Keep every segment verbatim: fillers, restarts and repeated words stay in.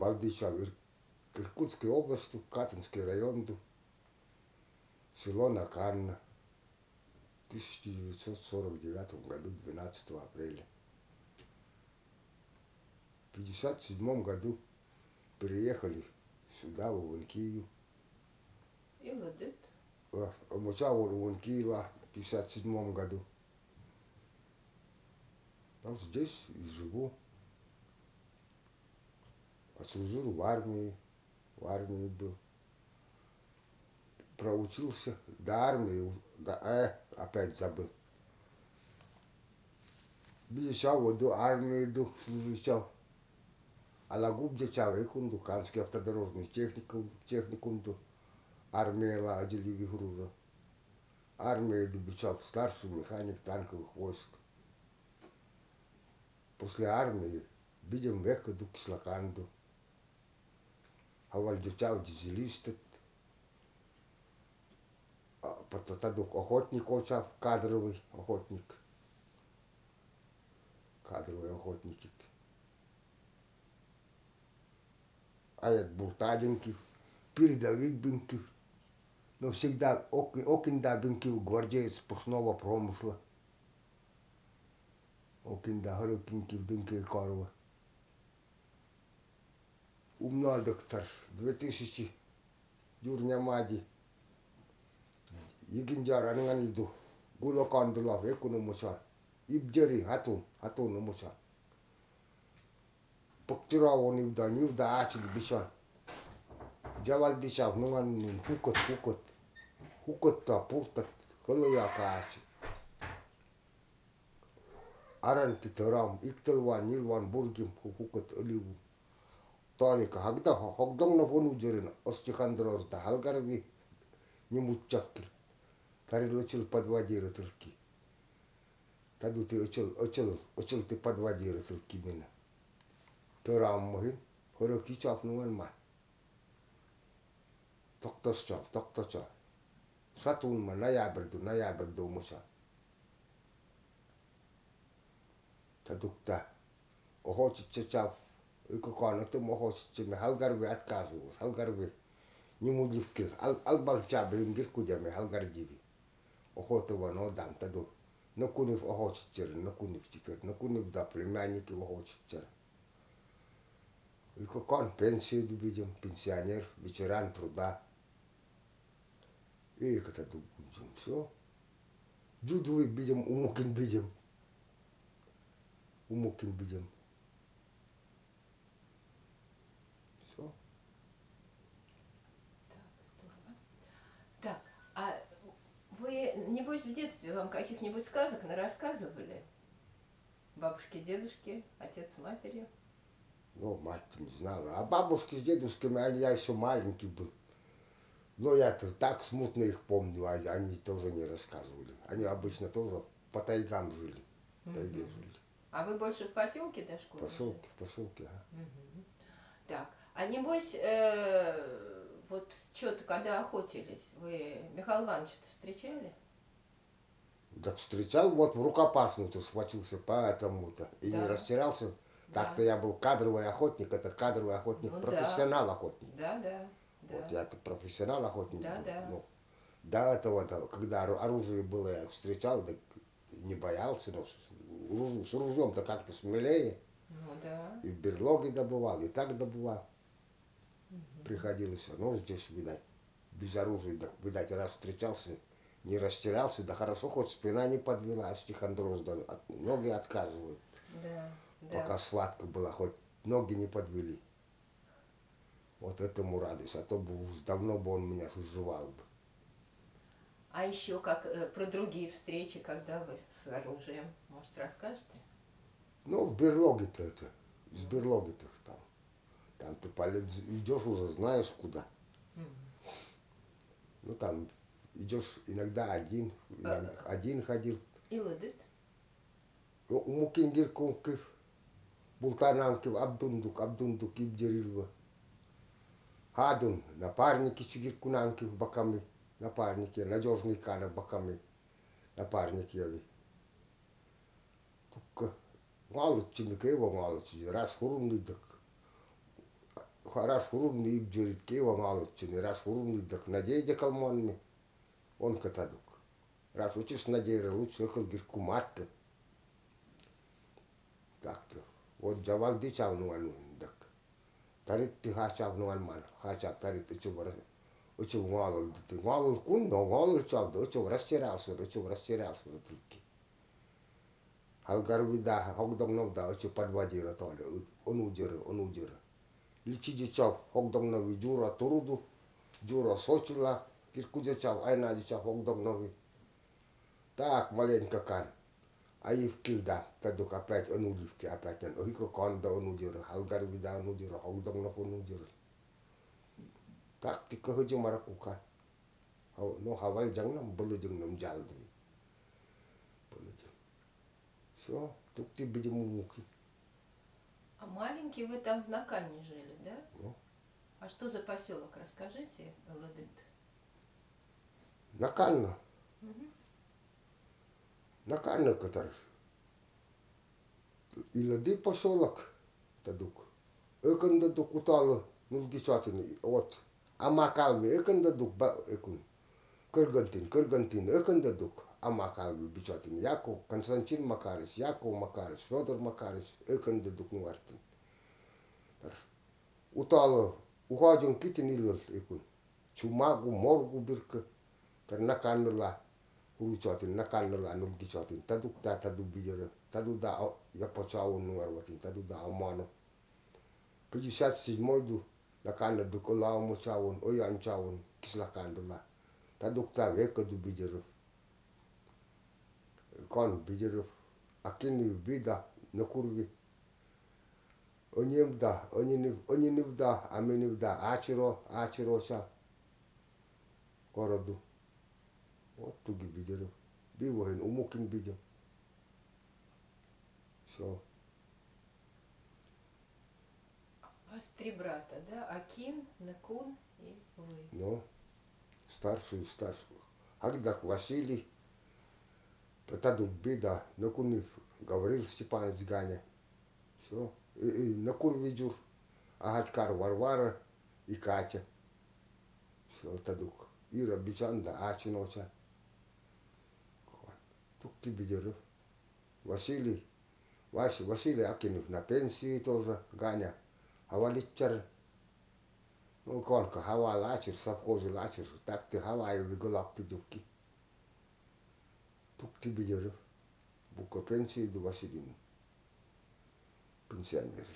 Валдичав, Иркутской области, Катынский район, село Наканна, в тысяча девятьсот сорок девятом году, двенадцатого апреля. В пятьдесят седьмом году переехали сюда, в Иванкию. И ладит. Мучал в Иванкиева в пятьдесят седьмом году. Вот здесь и живу. Отслужил в армии, в армии был. Проучился до армии, до, э, опять забыл. Бежал вот до армии, до служил. А лагуб дечал, и кунду, Канский автодорожный техникум, техникум, до армии ладили вигрура. Армия добычал старший механик танковых войск. После армии видим века до кислоканду. А вальдичал дизелистът. Потом охотник очав, кадровый охотник. Кадровый охотник. А я был Таденькив, передовик Бенкив. Но всегда окинда Бенкив, гвардеец пушного промысла. Окинда Харукинкив, Бенкив Корова. Умный доктор, две тысячи Юрня Мади. Егинджар Анганиду, Гулокандулав, Экономуса. Ибджери, Хатун, Хатун Муса. Поктирау Нивда, Нивда Ачил Бишан. Джавал Дишав, Нуан Хукот, Хукот. Хукот-то, Пуртат, Халаяка Ачил. Аран Питерам, Иктелван, Нилван, Бургим, Хукот, Оливу. Толика, Хагда, Хогдом на фону Джерина, Остихандрозда, Халгарви, Немутчаккер. Тарилочил подводира турки. Таду ты очил, очил, очил ты подводира турки меня. Перам мухин, хороки чап нуан ма. Токтос чап, токтос чап. Сатун ма, ноябрьду, ноябрьду муса. Тадукта. Охотится чап. И какано ты охотится, me халгарви отказывал, халгарви. Не мудивки, албалчабы им гиркудями, халгардиви. Охотова, но дан таду. На кунив охотится, на кунив теперь, на кунив да племянники охотится. И как он пенсию видим, пенсионер, ветеран труда. И как это думаем, все. Джудвы видим, умукин видим. Умукин видим. Все. Так, здорово. Так, а вы, небось, в детстве вам каких-нибудь сказок нарассказывали? Бабушке, дедушке, отец с матерью? Ну, мать не знала. А бабушки с дедушками, они, я еще маленький был. Но я-то так смутно их помню, а они тоже не рассказывали. Они обычно тоже по тайгам жили. В тайге жили. А вы больше в поселке до школы? Поселки, поселки, а. Угу. Так, а небось, э, вот что-то, когда охотились, вы Михаила Ивановича-то встречали? Так встречал, вот в рукопашную-то схватился поэтому-то. И Да. не растерялся. Да. Так-то я был кадровый охотник, это кадровый охотник, Ну, профессионал охотник. Да, да, да. Вот я-то профессионал охотник Да, был. да. Ну, до этого, да, когда ору- оружие было, я встречал, да не боялся, но с, ружь- с ружьем-то как-то смелее. Ну да. И в берлоге добывал, и так добывал. Приходилось, ну здесь, видать, без оружия, да, видать, раз встречался, не растерялся, да хорошо, хоть спина не подвела, а стихондроз, да, от- ноги отказывают. Да, да. Пока схватка была, хоть ноги не подвели. Вот этому радость, а то бы уж давно бы он меня сживал бы. А еще как э, про другие встречи, когда вы с оружием, может, расскажете? Ну, в берлоге-то это, из берлоги-то там. Там ты полет, идешь уже, знаешь куда. Ну там идешь иногда один, иногда один ходил. И ладит? Мукингир кункив, бултанамкив, абдундук, абдундук, ибдерилва. Хадун, напарники чигиркунамкив баками, напарники, надежный кана баками, напарники яви. Только мало чимика его мало чиги, раз хурунный так ras hurun ni ibjerit ke wa ngalot chini ras hurun ni dak na je je kalmon mi on kataduk ras uchis na je ra uch ekal gir kumat tak o jawal di chaw nuan dak tarit ti ha chaw nuan man ha chaw tarit uchu bara uchu ngalol di ngalol kun no ngalol chaw do uchu ras chera asu uchu ras chera asu tiki hal garbi da hogdong no da uchu padwaji ra tole onu jere onu jere lichi ji chaw hogdong no wi jura turudu jura sochula kir kuja chaw aina ji chaw hogdong no wi tak malen kakan ayif kilda tadu kapet onu lif ki apetan ohi ko kon da onu jere hal garbi da onu jere hogdong no onu jere tak ti ko hoje marakukan haw no hawal jang nam bulu jang nam jal du bulu jang so tuk ti biji mumuki. А маленький вы там в Накане жили, да? Ну. А что за поселок, расскажите, Ладыт? Наканна. Угу. Наканна катар. Илади поселок тадук. Экан дадук утала нулги чатини от амакалми экан дадук ба экун. Кыргантин кыргантин экан дадук амакалми бичатин яко Константин Макарис, Яко Макарис, Федор Макарис экан дадук нуартин. Utala uhajang kitin ilal ekun. Chumagu morgu birka tar nakanala uru chatin nakanala nulgi chatin taduk ta tadu bijara tadu da yapachawo nuar watin tadu da amano. Piji sat si modu nakana dukola mo chawon oyan chawon kislakandula taduk ta weka du bijara. Kon bijara akini bida nakurvi onyemda onyini onyinivda amenivda achiro achiro cha korodu o tugi bijero biwo hen umukin bijo so У вас три брата, да? Акин, Накун и вы. no старший старший Агдак Василий потаду бида накуни говорил Степанович Ганя so и, и накур видюр Агаткар Варвара и Катя so тадук Ира Бичанда Ачиноча tukti bijero Василий Вась Василий Акинов на пенсии тоже Ганя Хаваличар ну конка хава лачер совхоз лачер так ты хава и выголак ты дубки tukti bijero бука пенсии до Василий пенсионер.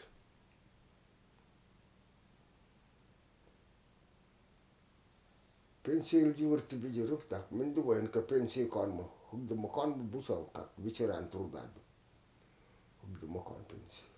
Pensil jiwar ti bijero tak mendu wen ka pensi kon mo hugde mo kon busau kak biceran trudado hugde mo kon pensi